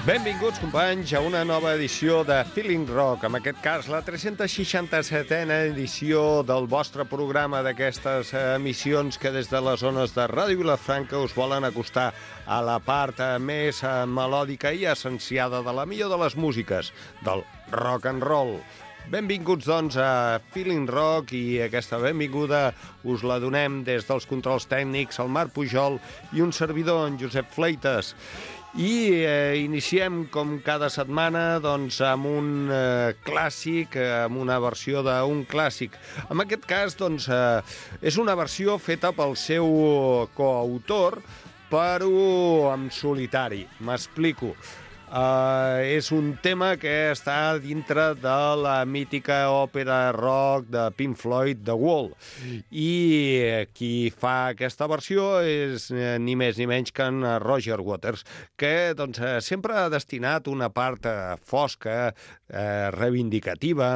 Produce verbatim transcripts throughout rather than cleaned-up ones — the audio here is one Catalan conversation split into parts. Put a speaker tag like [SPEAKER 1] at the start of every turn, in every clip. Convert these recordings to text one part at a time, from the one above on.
[SPEAKER 1] Benvinguts, companys, a una nova edició de Feeling Rock, en aquest cas la tres-cents seixanta-setena edició del vostre programa d'aquestes emissions que des de les zones de Ràdio Vilafranca us volen acostar a la part més melòdica i essenciada de la millor de les músiques, del rock and roll. Benvinguts, doncs, a Feeling Rock, i aquesta benvinguda us la donem des dels controls tècnics, el Marc Pujol i un servidor, en Josep Fleites. I eh, iniciem, com cada setmana, doncs, amb un eh, clàssic, eh, amb una versió d'un clàssic. En aquest cas, doncs, eh, és una versió feta pel seu coautor, però en solitari. M'explico. Uh, és un tema que està dintre de la mítica òpera rock de Pink Floyd, The Wall, i qui fa aquesta versió és eh, ni més ni menys que en Roger Waters, que doncs, eh, sempre ha destinat una part eh, fosca, eh, reivindicativa,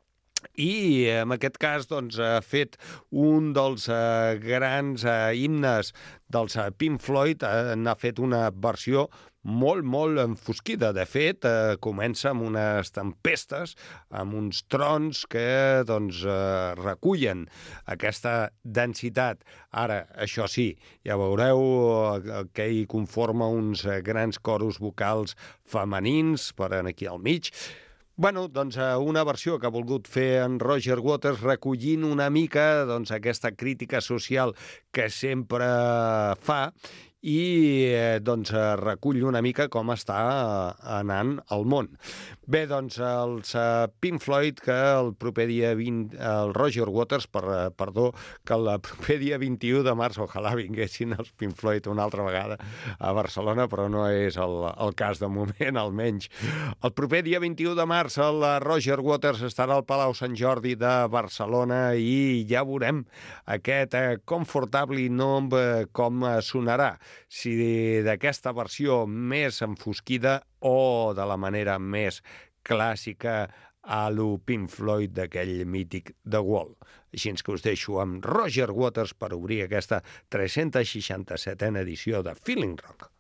[SPEAKER 1] i en aquest cas doncs, ha fet un dels eh, grans eh, himnes dels eh, Pink Floyd, eh, n'ha fet una versió molt, molt enfosquida. De fet, eh, comença amb unes tempestes, amb uns trons que doncs, eh, recullen aquesta densitat. Ara, això sí, ja veureu eh, que hi conforma uns eh, grans coros vocals femenins per aquí al mig. Bueno, doncs una versió que ha volgut fer en Roger Waters, recollint una mica doncs, aquesta crítica social que sempre fa, i eh, doncs, recull una mica com està anant el món. Bé, doncs, els uh, Pink Floyd, que el proper dia vint... El Roger Waters, per, uh, perdó, que el proper dia vint-i-u de març, ojalà vinguessin els Pink Floyd una altra vegada a Barcelona, però no és el, el cas de moment, almenys. El proper dia vint-i-u de març, el Roger Waters estarà al Palau Sant Jordi de Barcelona i ja veurem aquest uh, Comfortably Numb uh, com uh, sonarà. Si d'aquesta versió més enfosquida o de la manera més clàssica a lo Pink Floyd d'aquell mític The Wall. Així que us deixo amb Roger Waters per obrir aquesta tres-cents seixanta-setena edició de Feeling Rock.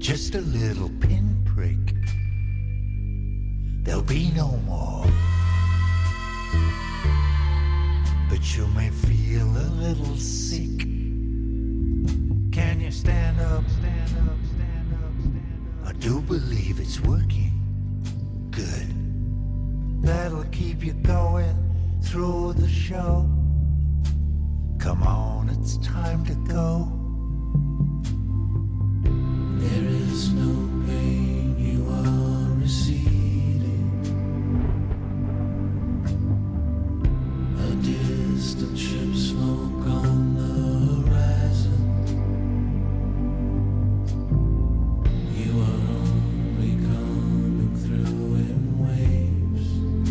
[SPEAKER 2] just a little pinprick. There'll be no more. But you may feel a little sick. Can you stand up, stand up, stand up, stand up? I do believe it's working. Good. That'll keep you going through the show. Come on, it's time to go. There is no pain, you are receding. A distant ship smoke on the horizon. You are only coming through in waves.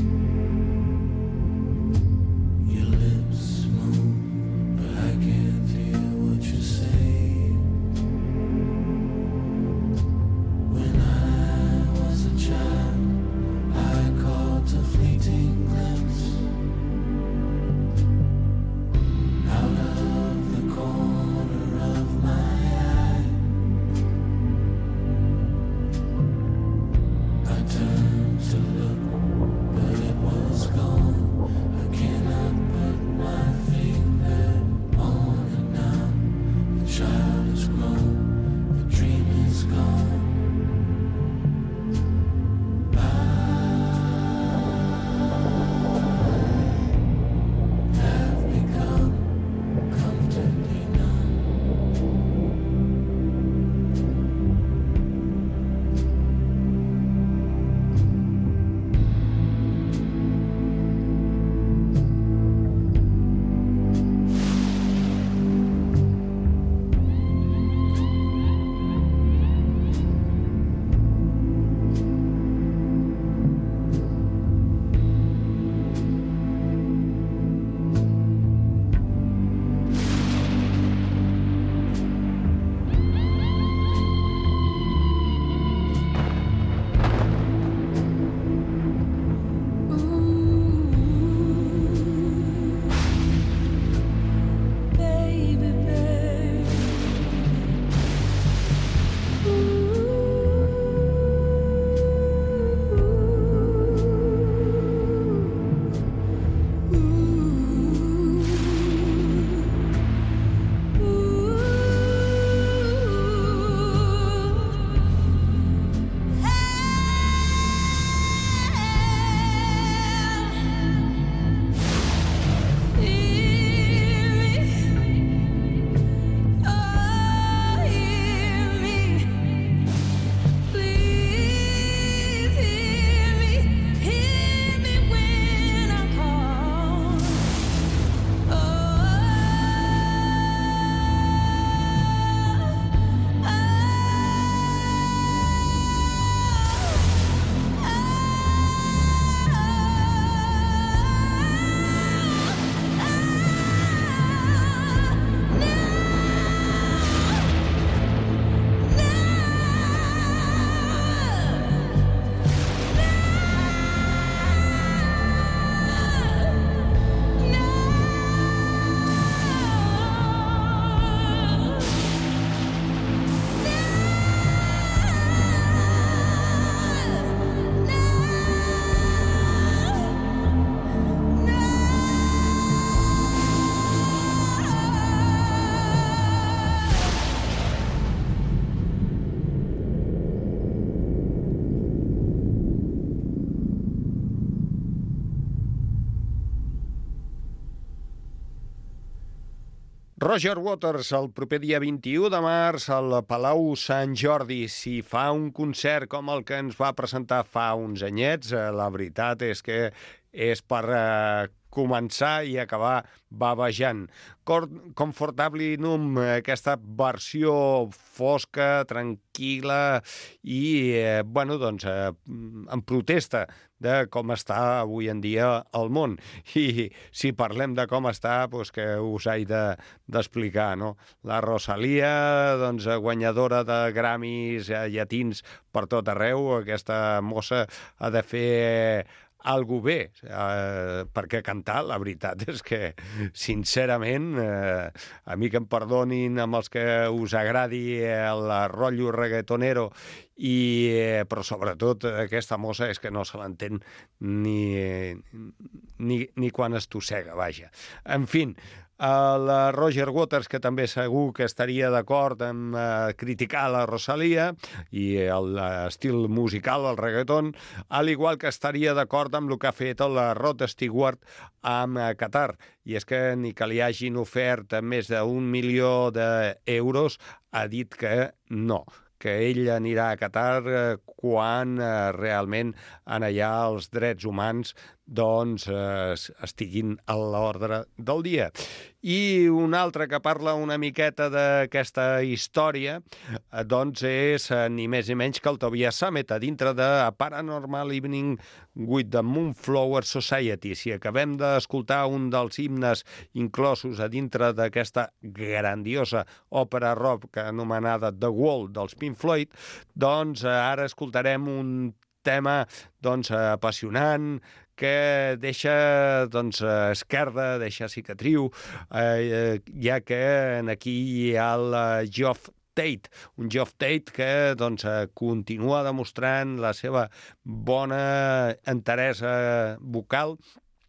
[SPEAKER 2] Your lips move, but I can't hear what you say. When I was a child, I caught a fleeting glimpse out of the corner of my eye. I turned to look, but it was gone. I cannot put my finger on it now. The child is grown, the dream is gone. Have become comfortably numb. Baby, baby.
[SPEAKER 1] Roger Waters, el proper dia vint-i-u de març al Palau Sant Jordi. Si fa un concert com el que ens va presentar fa uns anyets, la veritat és que és per eh, començar i acabar bavejant. Comfortably-Numb, aquesta versió fosca, tranquil·la i, eh, bueno, doncs, eh, en protesta de com està avui en dia el món. I si parlem de com està, doncs que us haig de, d'explicar, no? La Rosalia, doncs, guanyadora de Grammys eh, llatins per tot arreu, aquesta mossa ha de fer algo bé, eh, perquè cantar, la veritat és que, sincerament, eh, a mi que em perdonin amb els que us agradi el rotllo reggaetonero, i, eh, però sobretot aquesta mossa és que no se l'entén ni, ni, ni quan estossega, vaja. En fi, el Roger Waters, que també segur que estaria d'acord en eh, criticar la Rosalía i l'estil musical, el reggaeton, al igual que estaria d'acord amb el que ha fet el Rod Stewart amb eh, Qatar. I és que ni que li hagin ofert més d'un milió d'euros, ha dit que no, que ell anirà a Qatar eh, quan eh, realment en allà els drets humans doncs eh, estiguin a l'ordre del dia. I un altre que parla una miqueta d'aquesta història eh, doncs és eh, ni més ni menys que el Tobias Sammet a dintre de A Paranormal Evening with the Moonflower Society. Si acabem d'escoltar un dels himnes inclosos a dintre d'aquesta grandiosa òpera rock anomenada The Wall dels Pink Floyd, doncs eh, ara escoltarem un tema doncs, apassionant, que deixa doncs, esquerda, deixa cicatriu, eh, ja que aquí hi ha el Geoff Tate, un Geoff Tate que doncs, continua demostrant la seva bona enteresa vocal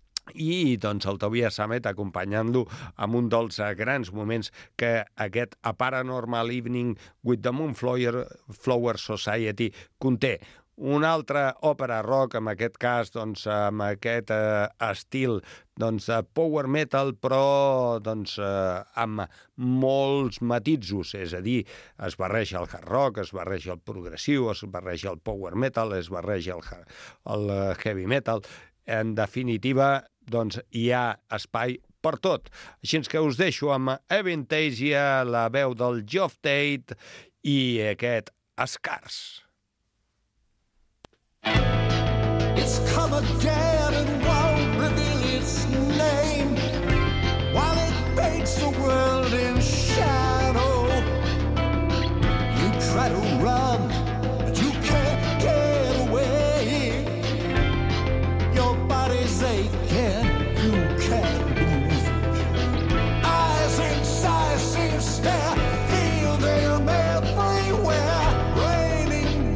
[SPEAKER 1] i doncs, el Tobias Sammet acompanyant-lo amb un dels grans moments que aquest A Paranormal Evening with the Moonflower Society conté. Una altra òpera rock, en aquest cas doncs, amb aquest eh, estil doncs, power metal, però doncs, eh, amb molts matisos, és a dir, es barreja el hard rock, es barreja el progressiu, es barreja el power metal, es barreja el, el heavy metal. En definitiva, doncs, hi ha espai per tot. Així que us deixo amb Avantasia, la veu del Geoff Tate i aquest Scars.
[SPEAKER 3] It's come again and won't reveal its name, while it paints the world in shadow. You try to run, but you can't get away. Your body's aching, you can't move. Eyes incisive stare, feel them everywhere, raining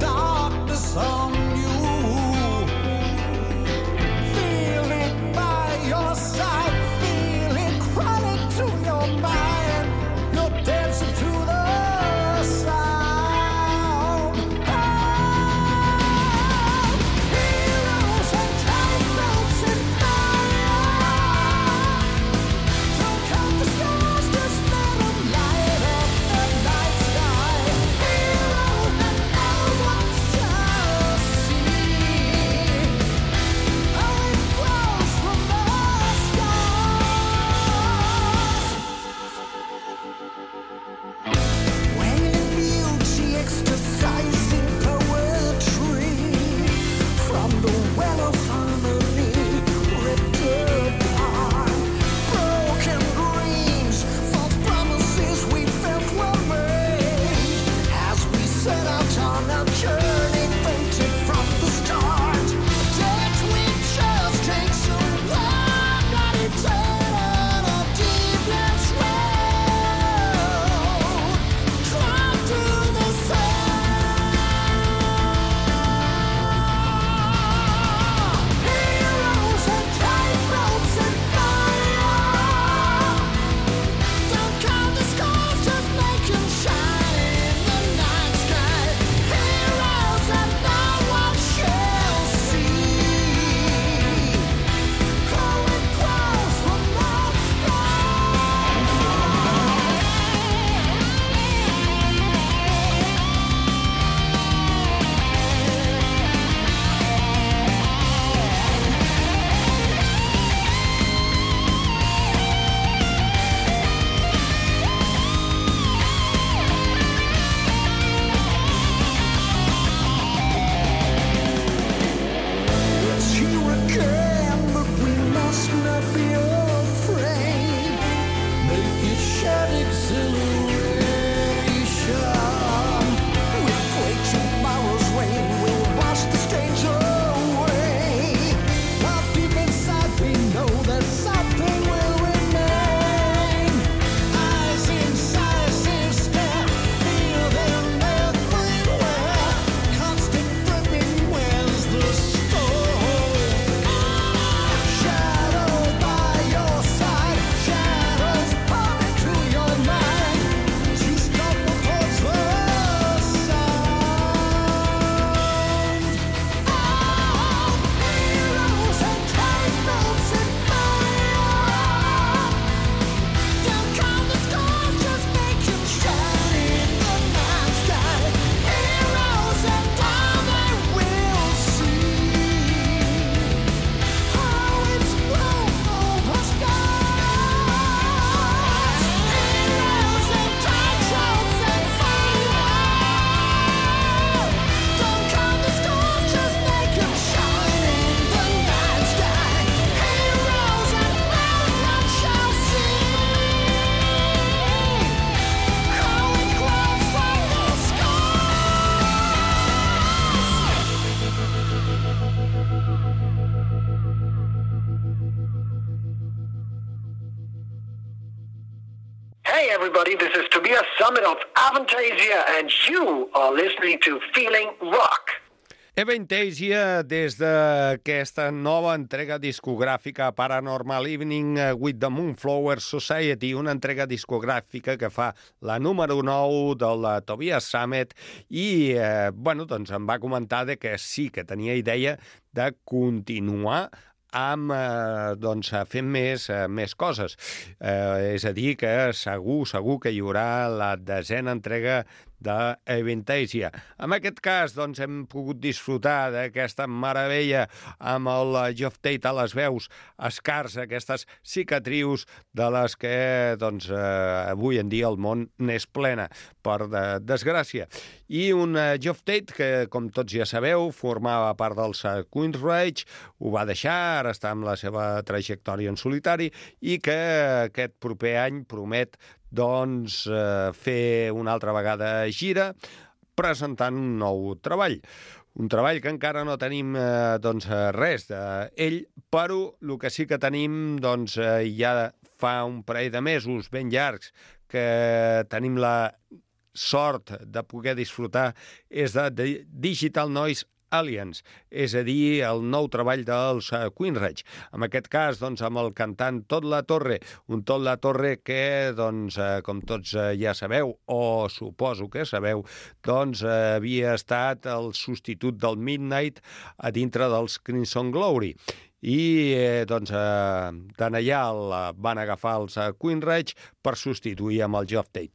[SPEAKER 4] everybody, this is Tobias Summit of Avantasia, and you are listening to Feeling Rock.
[SPEAKER 1] Avantasia, des d'aquesta nova entrega discogràfica Paranormal Evening with the Moonflower Society, una entrega discogràfica que fa la número nou del Tobias Summit i, eh, bueno, doncs em va comentar de que sí que tenia idea de continuar amb, eh, doncs, fent més, eh, més coses. Eh, és a dir, que segur, segur que hi haurà la desena entrega d'Avantasia. En aquest cas, doncs, hem pogut disfrutar d'aquesta meravella amb el Geoff Tate a les veus, escars, aquestes cicatrius de les que, doncs, eh, avui en dia el món n'és plena, per de, desgràcia. I un uh, Geoff Tate que, com tots ja sabeu, formava part dels uh, Queensrÿche, ho va deixar, ara està amb la seva trajectòria en solitari i que aquest proper any promet doncs eh, fer una altra vegada gira presentant un nou treball. Un treball que encara no tenim eh, doncs, res d'ell, però el que sí que tenim doncs, eh, ja fa un parell de mesos ben llargs que tenim la sort de poder disfrutar és de Digital Noise Aliens, és a dir, el nou treball dels uh, Queensrÿche. En aquest cas, doncs, amb el cantant Todd La Torre, un Todd La Torre que, doncs, uh, com tots uh, ja sabeu, o suposo que sabeu, doncs, uh, havia estat el substitut del Midnight a dintre dels Crimson Glory. I, eh, doncs, eh, d'en allà el van agafar els uh, Queensrÿche per substituir amb el Geoff Tate.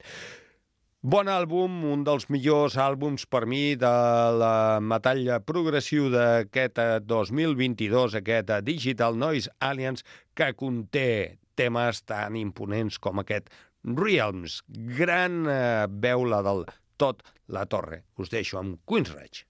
[SPEAKER 1] Bon àlbum, un dels millors àlbums per mi de la metall progressiu d'aquest dos mil vint-i-dos, aquest Digital Noise Aliens, que conté temes tan imponents com aquest Realms. Gran eh, veula del Todd La Torre. Us deixo amb Queensrÿche.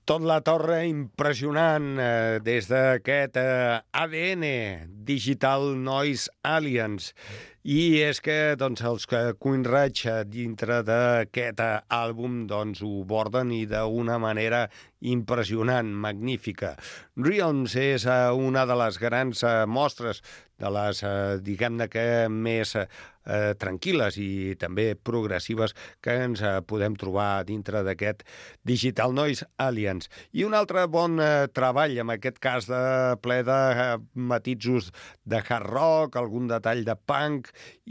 [SPEAKER 1] Tot la torre impressionant eh, des d'aquest eh, A D N, Digital Noise Aliens. I és que doncs, els que Queensrÿche dintre d'aquest àlbum doncs, ho borden i d'una manera impressionant, magnífica. Realms és eh, una de les grans eh, mostres de les, eh, diguem-ne que més eh, tranquil·les i també progressives que ens eh, podem trobar dintre d'aquest Digital Noise Aliens. I un altre bon eh, treball, en aquest cas de ple de eh, matisos de hard rock, algun detall de punk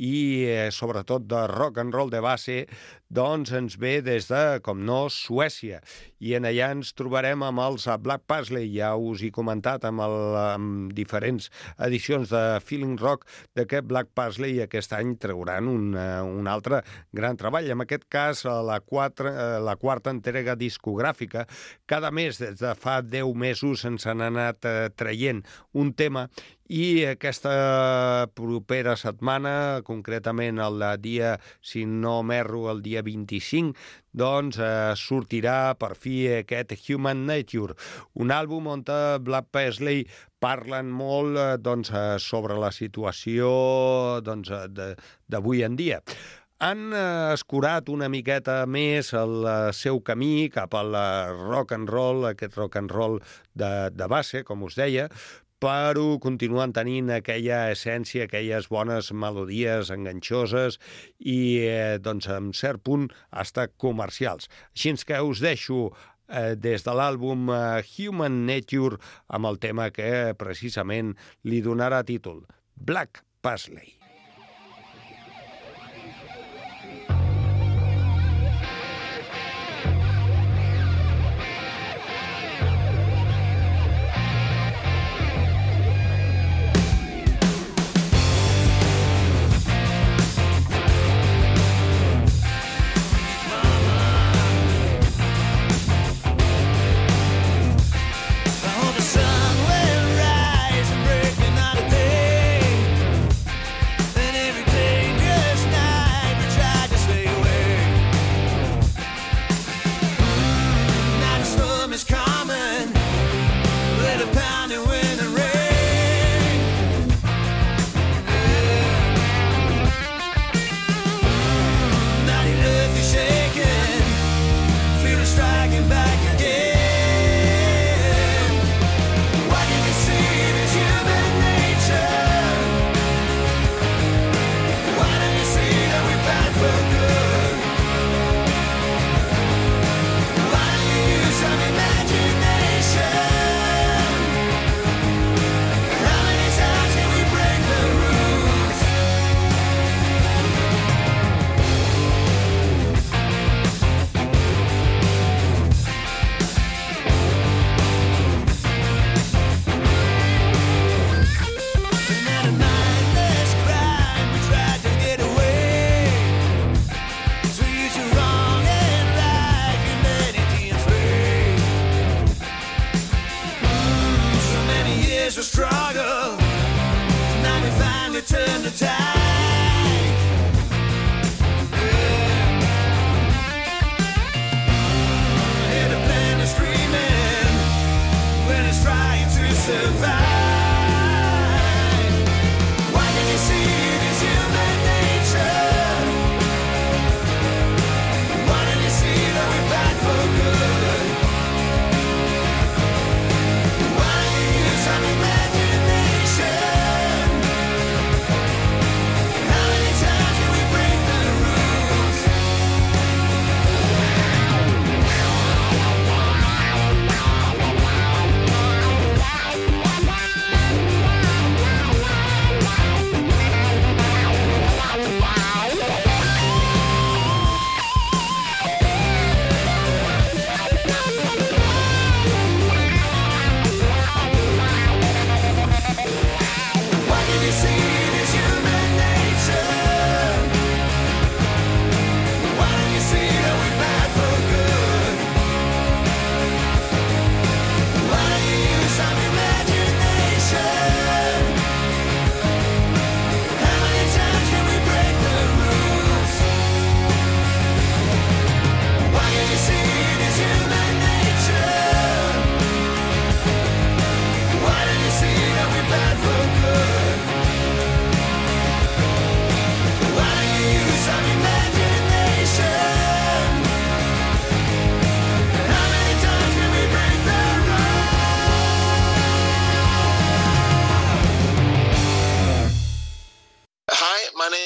[SPEAKER 1] i eh, sobretot de rock and roll de base, doncs ens ve des de, com no, Suècia. I en allà ens trobarem amb els Black Paisley. Ja us he comentat amb, el, amb diferents edicions de Feeling Rock de que Black Paisley aquest any trauran un, un altre gran treball. En aquest cas, la, quatre, la quarta entrega discogràfica. Cada mes, des de fa deu mesos, ens han anat eh, traient un tema i aquesta propera setmana, concretament el dia, si no m'erro, el dia vint-i-cinc, doncs eh, sortirà per fi aquest Human Nature, un àlbum on Black Paisley parlen molt eh, doncs, eh, sobre la situació doncs, d'avui en dia. Han eh, escurat una miqueta més el eh, seu camí cap al rock and roll, aquest rock and roll de, de base, com us deia, però continuen tenint aquella essència, aquelles bones melodies enganxoses i, eh, doncs, en cert punt, hasta comercials. Així que us deixo eh, des de l'àlbum eh, Human Nature amb el tema que precisament li donarà títol, Black Paisley.
[SPEAKER 5] The sun will rise and break another day.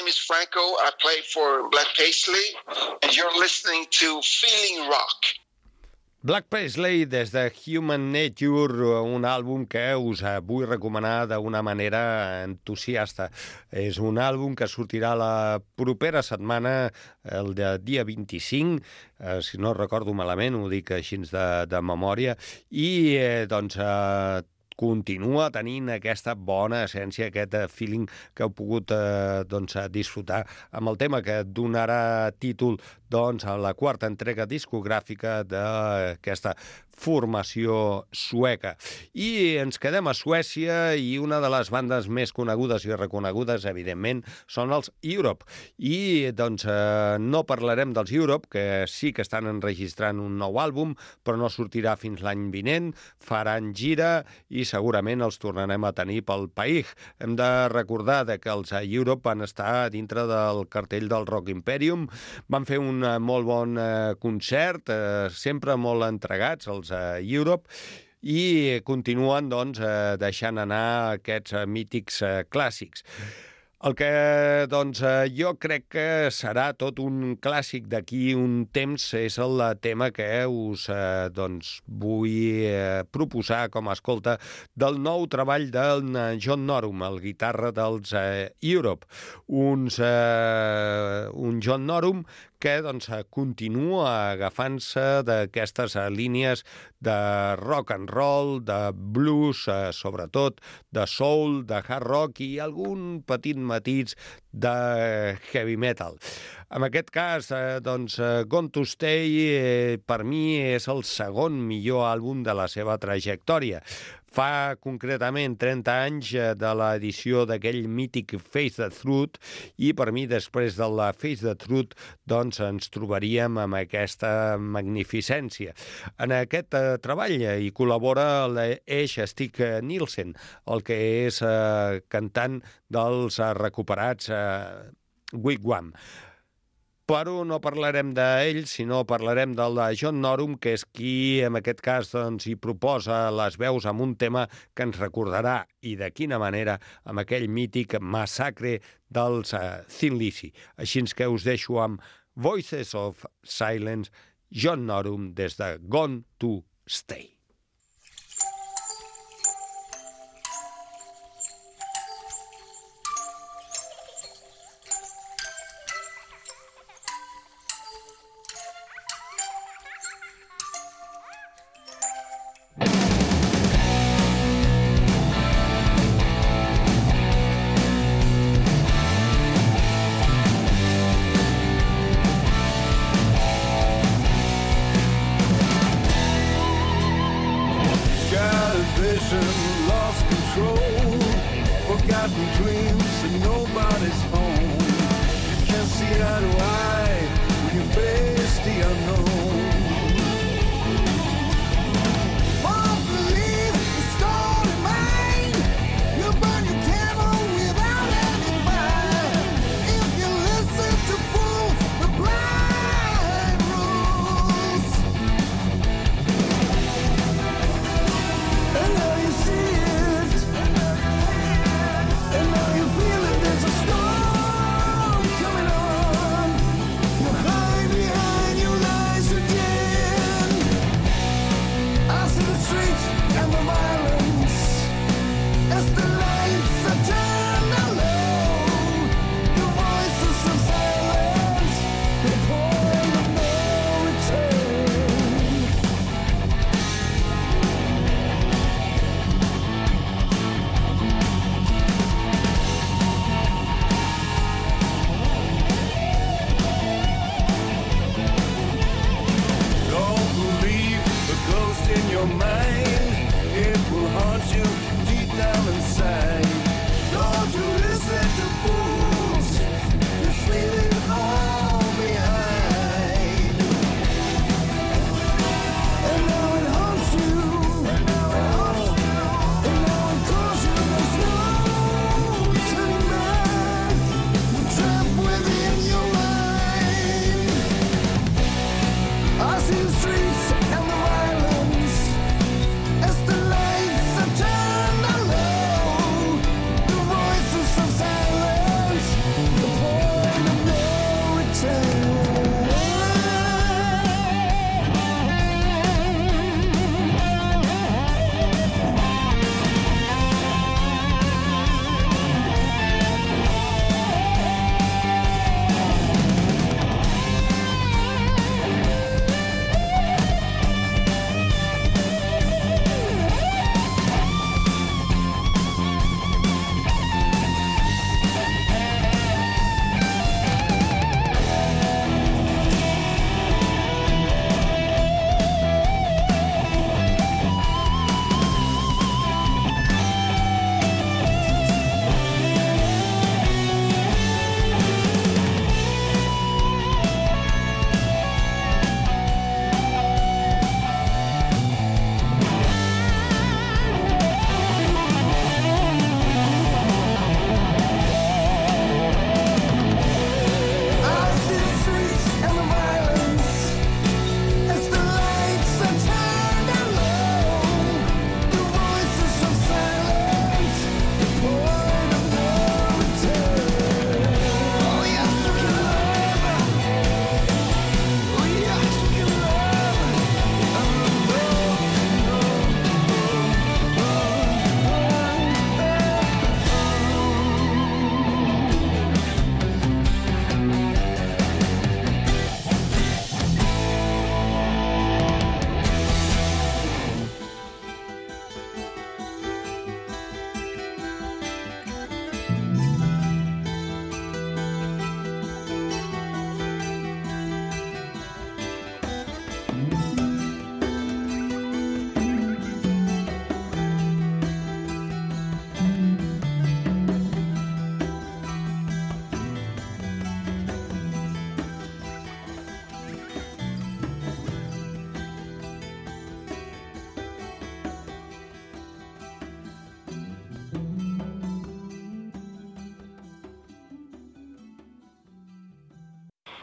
[SPEAKER 5] name is Franco. I play for Black Paisley, and you're listening to Feeling Rock.
[SPEAKER 1] Black Paisley des de Human Nature, un àlbum que us vull recomanar d'una manera entusiasta. És un àlbum que sortirà la propera setmana, el de dia vint-i-cinc, eh, si no recordo malament, ho dic així de, de memòria, i eh, doncs eh, continua tenint aquesta bona essència, aquest feeling que heu pogut eh, doncs, disfrutar amb el tema que donarà títol doncs, a la quarta entrega discogràfica d'aquesta formació sueca. I ens quedem a Suècia i una de les bandes més conegudes i reconegudes, evidentment, són els Europe. I doncs eh, no parlarem dels Europe, que sí que estan enregistrant un nou àlbum, però no sortirà fins l'any vinent, faran gira i segurament els tornarem a tenir pel país. Hem de recordar que els Europe van estar dintre del cartell del Rock Imperium, van fer un molt bon eh, concert, eh, sempre molt entregats els eh, Europe, i continuen doncs, eh, deixant anar aquests eh, mítics eh, clàssics. El que doncs, eh, jo crec que serà tot un clàssic d'aquí un temps és el tema que us eh, doncs, vull eh, proposar com a escolta del nou treball del John Norum, el guitarra dels eh, Europe. Uns, eh, un John Norum que doncs, continua agafant-se d'aquestes línies de rock and roll, de blues, eh, sobretot, de soul, de hard rock i algun petit matís de heavy metal. En aquest cas, eh, doncs, Gone to Stay eh, per mi és el segon millor àlbum de la seva trajectòria. Fa concretament trenta anys de l'edició d'aquell mític Face the Truth i per mi després de la Face the Truth doncs ens trobaríem amb aquesta magnificència. En aquest eh, treball hi col·labora l'Eix Stig Nielsen, el que és eh, cantant dels eh, recuperats eh, Wigwam. Però no parlarem d'ell, sinó parlarem del de John Norum, que és qui, en aquest cas, doncs, hi proposa les veus amb un tema que ens recordarà, i de quina manera, amb aquell mític massacre dels uh, Thin Lizzy. Així que us deixo amb Voices of Silence, John Norum, des de Gone to Stay.
[SPEAKER 3] And now you feel it, there's a storm.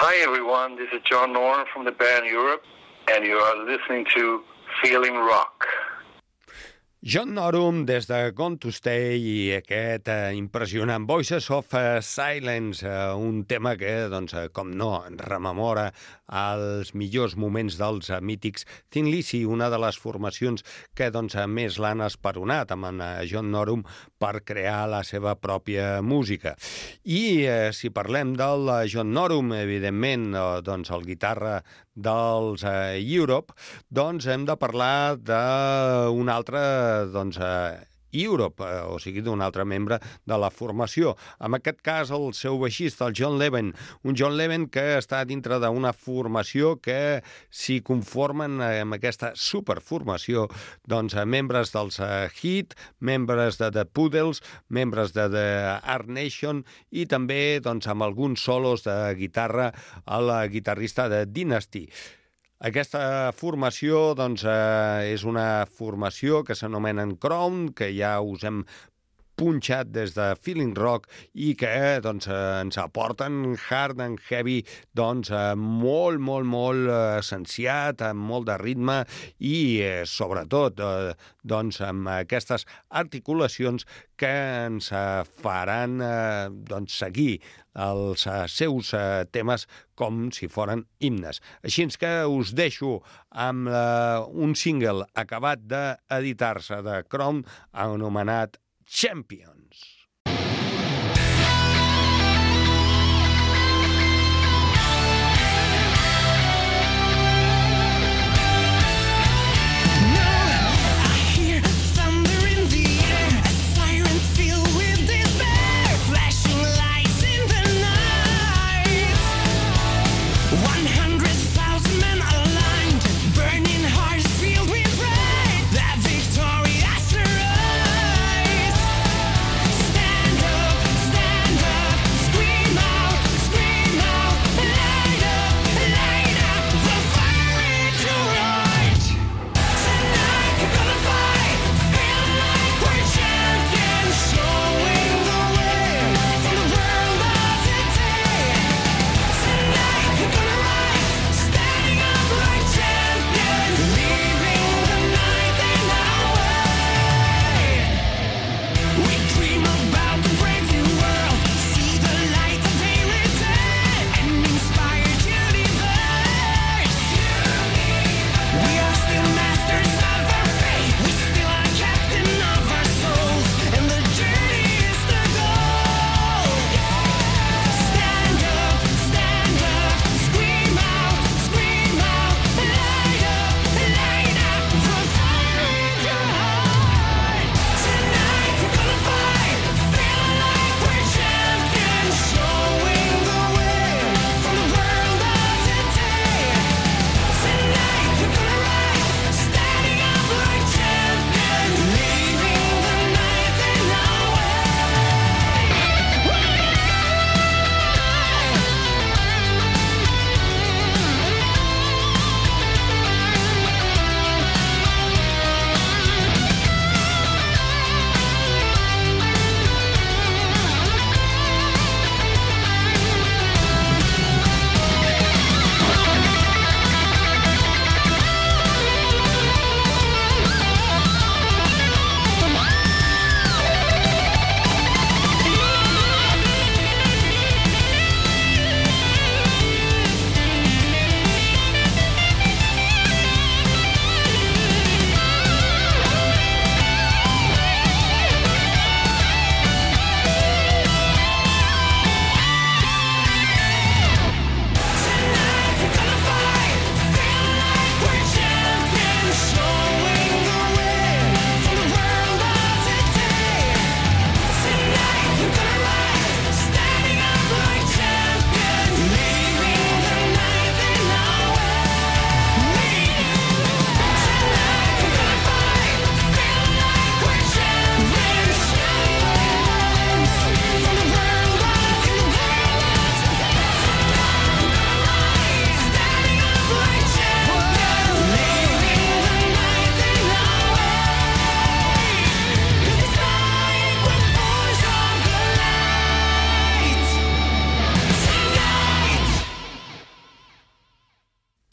[SPEAKER 4] Hi everyone, this is John Norum from the band Europe, and you are listening to Feeling Rock.
[SPEAKER 1] John Norum des de Gone to Stay i aquest eh, impressionant Voices of eh, Silence, eh, un tema que, doncs, eh, com no, ens rememora els millors moments dels eh, mítics Thin Lizzy, una de les formacions que doncs, eh, més l'han esperonat amb en eh, John Norum per crear la seva pròpia música. I eh, si parlem del eh, John Norum, evidentment, eh, doncs el guitarra dels eh, Europe, doncs hem de parlar d'un altre doncs, eh, Europe, eh, o sigui, d'un altre membre de la formació. En aquest cas, el seu baixista, el John Levin, un John Levin que està dintre d'una formació que s'hi conformen eh, amb aquesta superformació, doncs, eh, membres dels eh, Hit, membres de The Poodles, membres de The Art Nation i també, doncs, amb alguns solos de guitarra el guitarrista de Dynasty. Aquesta formació doncs, eh, és una formació que s'anomena Crown, que ja us hem punxat des de Feeling Rock i que doncs, eh, ens aporten hard and heavy, doncs, eh, molt, molt, molt eh, essenciat, amb molt de ritme i, eh, sobretot, eh, doncs, amb aquestes articulacions que ens eh, faran eh, doncs, seguir els eh, seus eh, temes com si foren himnes. Així que us deixo amb eh, un single acabat d'editar-se de Crown anomenat Champions.
[SPEAKER 6] Stay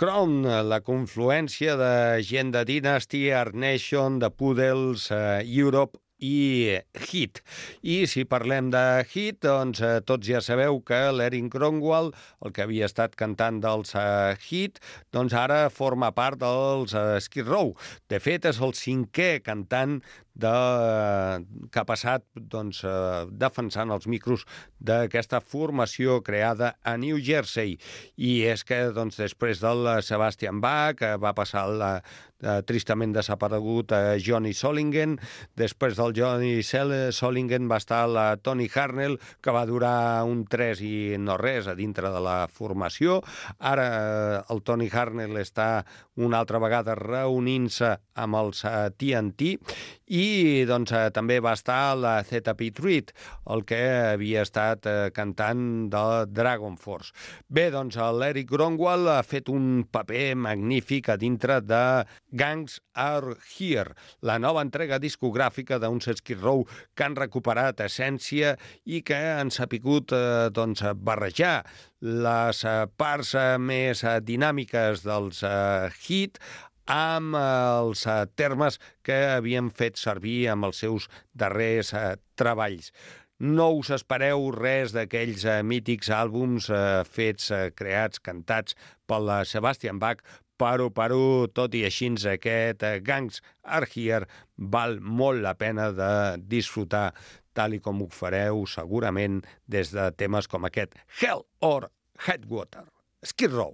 [SPEAKER 1] Crown, la confluència de gent de Dynasty, Art Nation, de Poodles, uh, Europe i Hit. I si parlem de Hit, doncs eh, tots ja sabeu que l'Erin Cromwell, el que havia estat cantant dels eh, Hit, doncs ara forma part dels eh, Skid Row. De fet, és el cinquè cantant de, que ha passat doncs, eh, defensant els micros d'aquesta formació creada a New Jersey. I és que doncs, després del Sebastian Bach va passar la eh, tristament desaparegut a Johnny Solingen, després del Johnny Solingen va estar la Tony Harnell, que va durar un tres i no res a dintre de la formació. Ara eh, el Tony Harnell està una altra vegada reunint-se amb els eh, T N T i doncs, eh, també va estar la Zeta Petruit, el que havia estat eh, cantant de Dragon Force. Bé, doncs l'Eric Cromwell ha fet un paper magnífic a dintre de Gangs Are Here, la nova entrega discogràfica d'uns Skid Row que han recuperat essència i que han sapigut eh, doncs, barrejar les eh, parts eh, més eh, dinàmiques dels eh, hit amb els eh, termes que havien fet servir amb els seus darrers eh, treballs. No us espereu res d'aquells eh, mítics àlbums eh, fets, eh, creats, cantats pel Sebastian Bach, però, però, tot i així, aquest eh, Gangs Are Here val molt la pena de disfrutar, tal i com ho fareu segurament des de temes com aquest Hell or Headwater, Skid Row.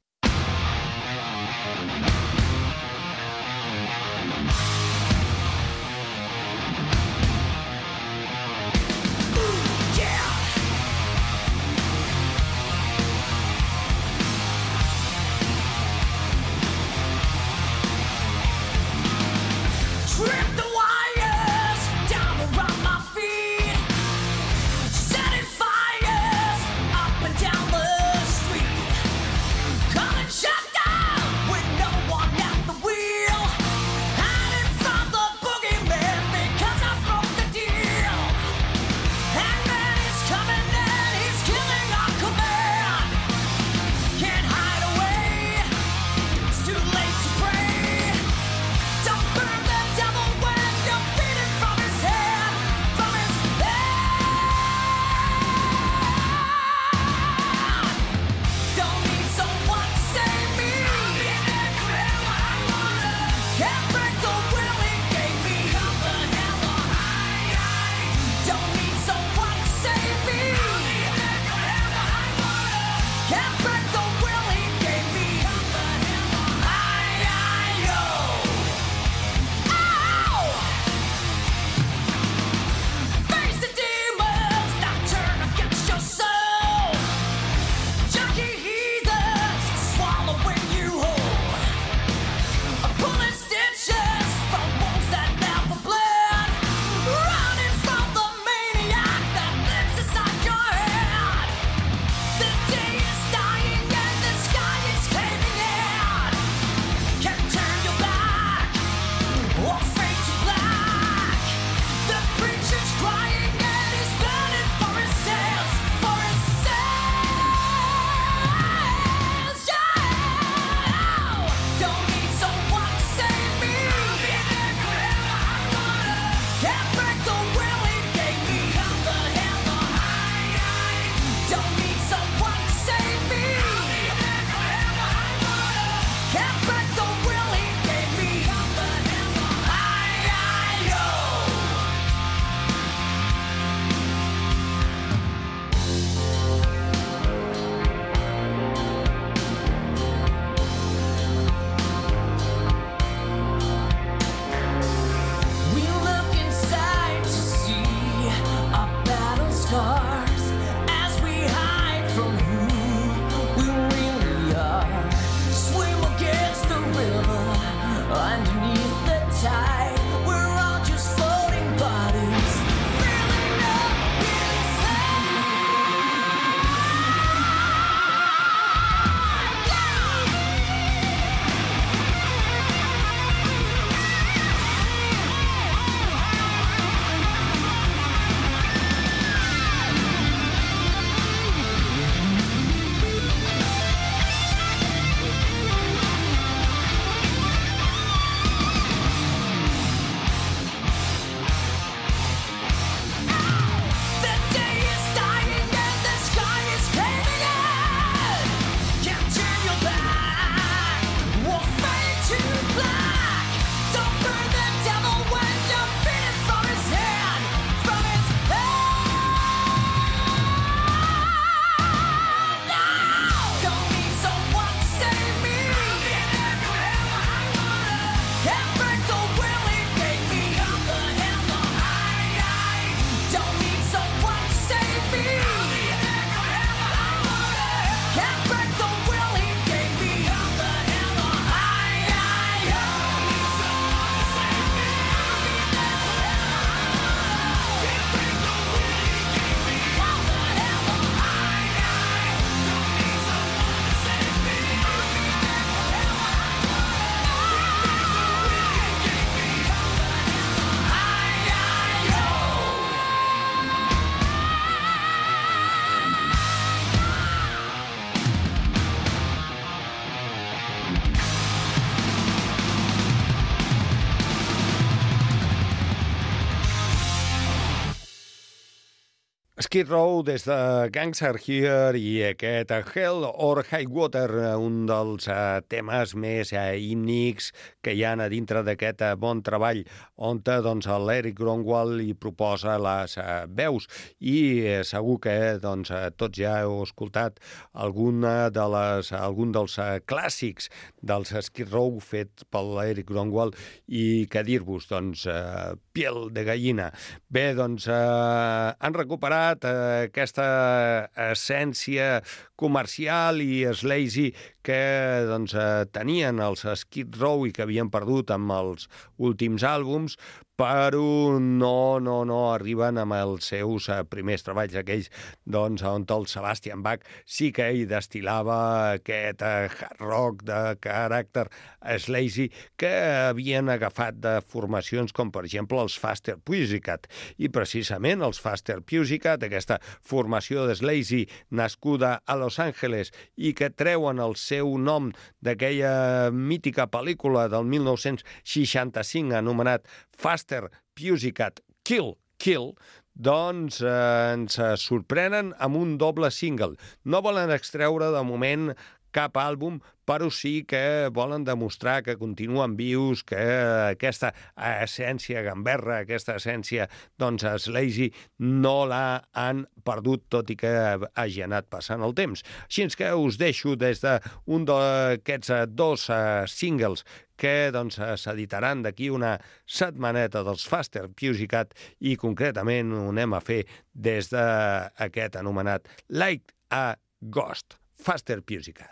[SPEAKER 3] Trip the wires down around my feet, setting fires up and down the street, calling shutdown with no one at the wheel, hiding
[SPEAKER 1] Skid Row des de Gangster Here i aquest Hell or High Water, un dels uh, temes més uh, ígnics que hi ha a dintre d'aquest uh, bon treball, on uh, doncs, l'Eric Grönwald hi proposa les uh, veus i uh, segur que doncs, uh, tots ja heu escoltat alguna de les, algun dels uh, clàssics dels Skid Row fet per l'Eric Grönwald i què dir-vos, doncs, uh, piel de gallina. Bé, doncs, uh, han recuperat aquesta essència comercial i slazy que doncs, tenien els Skid Row i que havien perdut amb els últims àlbums, però no, no, no arriben amb els seus primers treballs, aquells doncs, on el Sebastian Bach sí que hi destil·lava aquest hard rock de caràcter slazy que havien agafat de formacions com, per exemple, els Faster Pussycat. I precisament els Faster Pussycat, aquesta formació de slazy nascuda a Los Angeles i que treuen el seu nom d'aquella mítica pel·lícula del mil nou-cents seixanta-cinc anomenat Faster Pussycat Kill Kill, doncs eh, ens sorprenen amb un doble single. No volen extreure de moment cap àlbum, però sí que volen demostrar que continuen vius, que aquesta essència gamberra, aquesta essència doncs, slazy, no la han perdut, tot i que hagi anat passant el temps. Així que us deixo des d'un d'aquests dos uh, singles que doncs, s'editaran d'aquí una setmaneta dels Faster Pussycat i concretament ho anem a fer des d'aquest anomenat Like a Ghost, Faster Pussycat.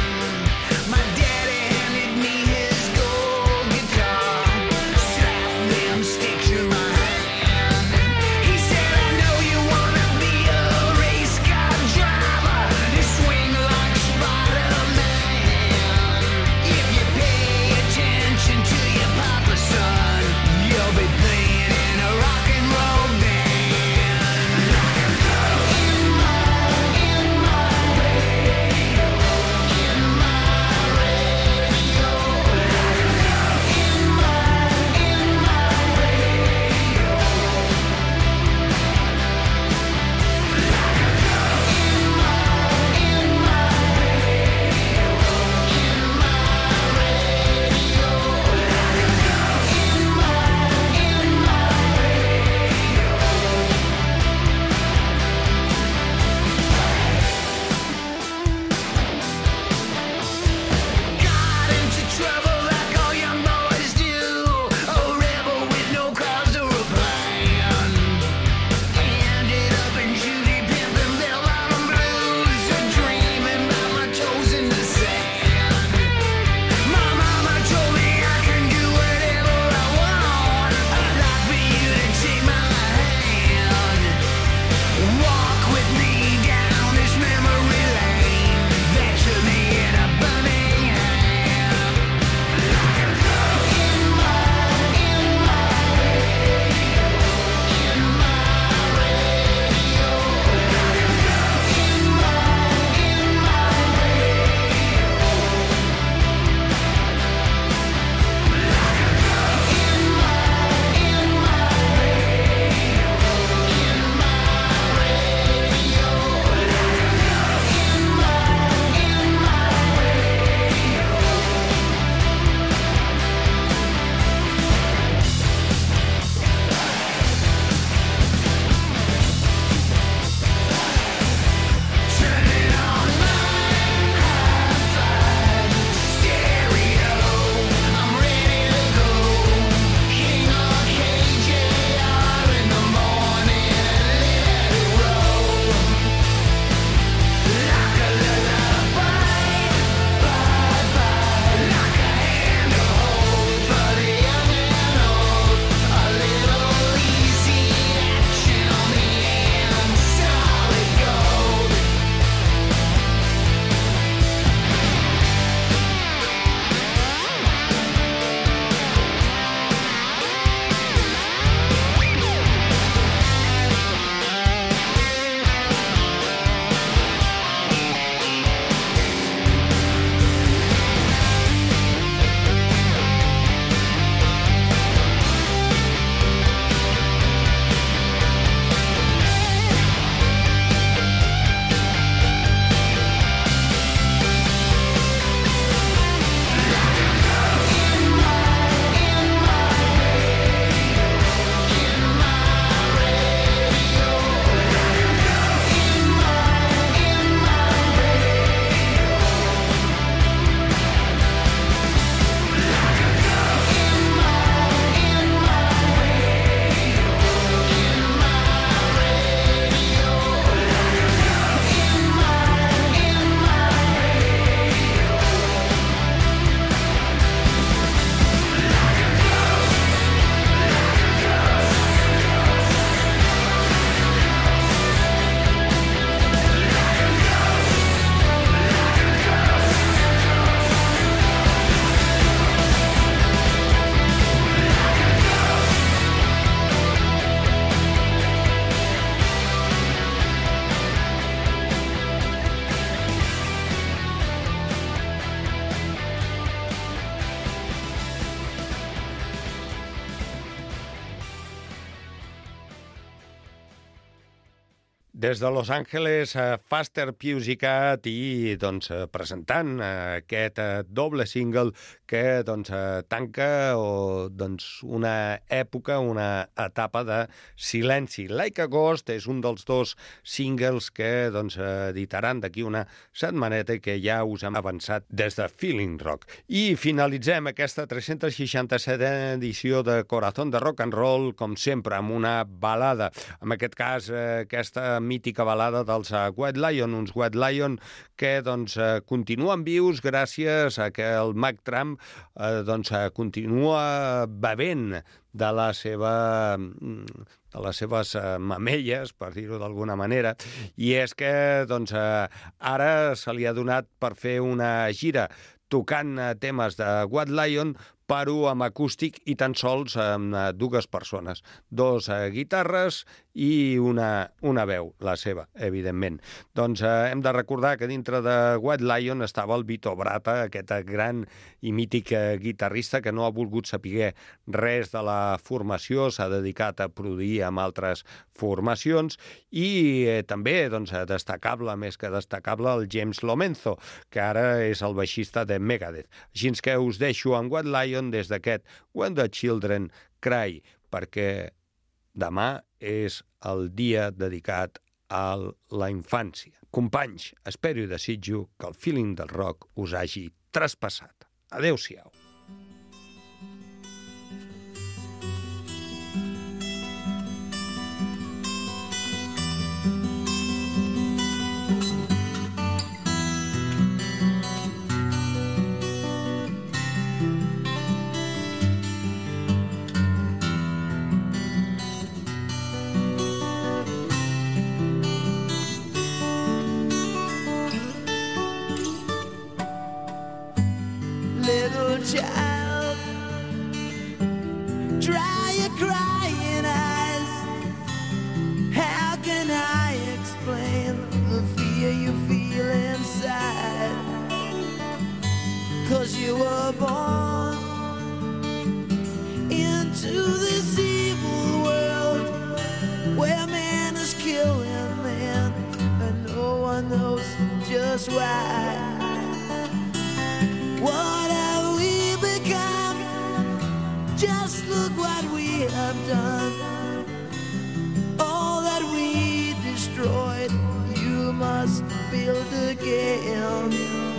[SPEAKER 3] My daddy handed me his gold guitar, strapped me
[SPEAKER 1] Des de Los Angeles, uh, Faster Pussycat i doncs, uh, presentant uh, aquest uh, doble single que doncs, uh, tanca o, doncs, una època, una etapa de silenci. Like a Ghost és un dels dos singles que doncs, editaran d'aquí una setmaneta i que ja us hem avançat des de Feeling Rock. I finalitzem aquesta tres-cents seixanta-setena edició de Corazón de Rock and Roll, com sempre, amb una balada. En aquest cas, uh, aquesta mítica balada dels uh, White Lion, uns White Lion que doncs, uh, continuen vius gràcies a que el Mac Trump uh, doncs, uh, continua bevent de la seva, de les seves uh, mamelles, per dir-ho d'alguna manera, i és que doncs, uh, ara se li ha donat per fer una gira tocant uh, temes de White Lion, però amb acústic i tan sols amb dues persones, dos uh, guitarres i una, una veu, la seva, evidentment. Doncs eh, hem de recordar que dintre de White Lion estava el Vito Bratta, aquest gran i mític eh, guitarrista que no ha volgut saber res de la formació, s'ha dedicat a produir amb altres formacions, i eh, també doncs, destacable, més que destacable, el James Lomenzo, que ara és el baixista de Megadeth. Així que us deixo amb White Lion des d'aquest When the Children Cry, perquè demà és el dia dedicat a la infància. Companys, espero i desitjo que el feeling del rock us hagi traspassat. Adéu-siau.
[SPEAKER 3] Child, dry your crying eyes. How can I explain the fear you feel inside? 'Cause you were born into this evil world where man is killing man and no one knows just why. What have we become? Just look what we have done. All that we destroyed, you must build again.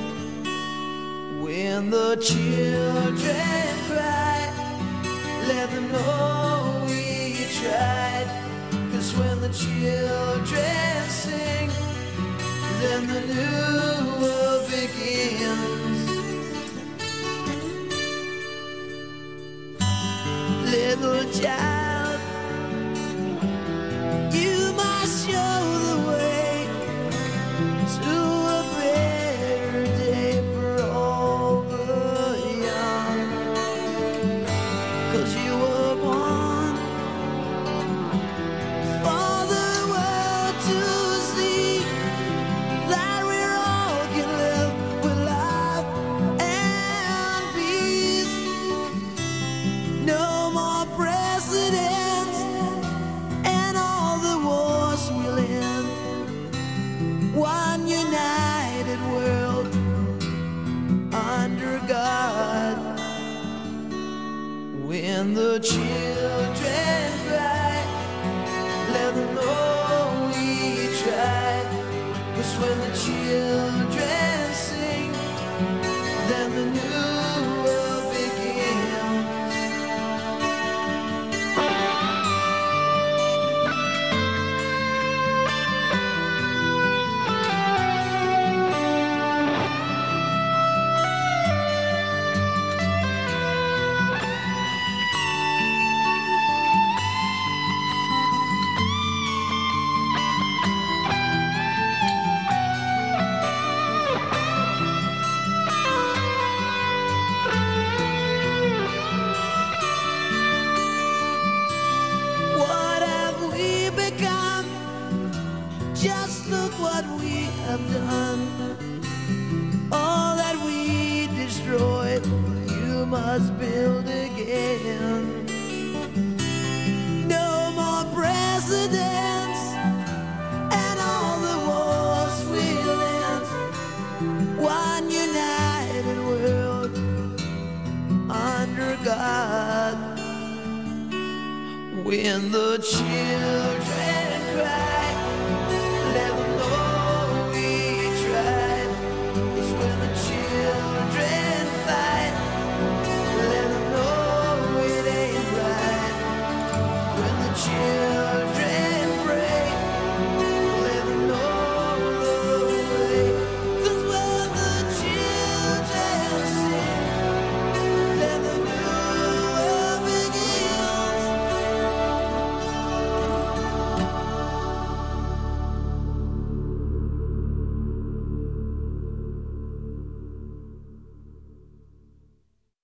[SPEAKER 3] When the children cry, let them know we tried. 'Cause when the children sing, then the new world begins. Little child, you must show the way to a better day for all the young. 'Cause you were born for the world to see that we all can live with love and peace. No presidents and all the wars will end. One united world under God. When the children cry, let them know we tried. 'Cause when the children sing, then the new world begins. Must build again. No more presidents and when the children cry.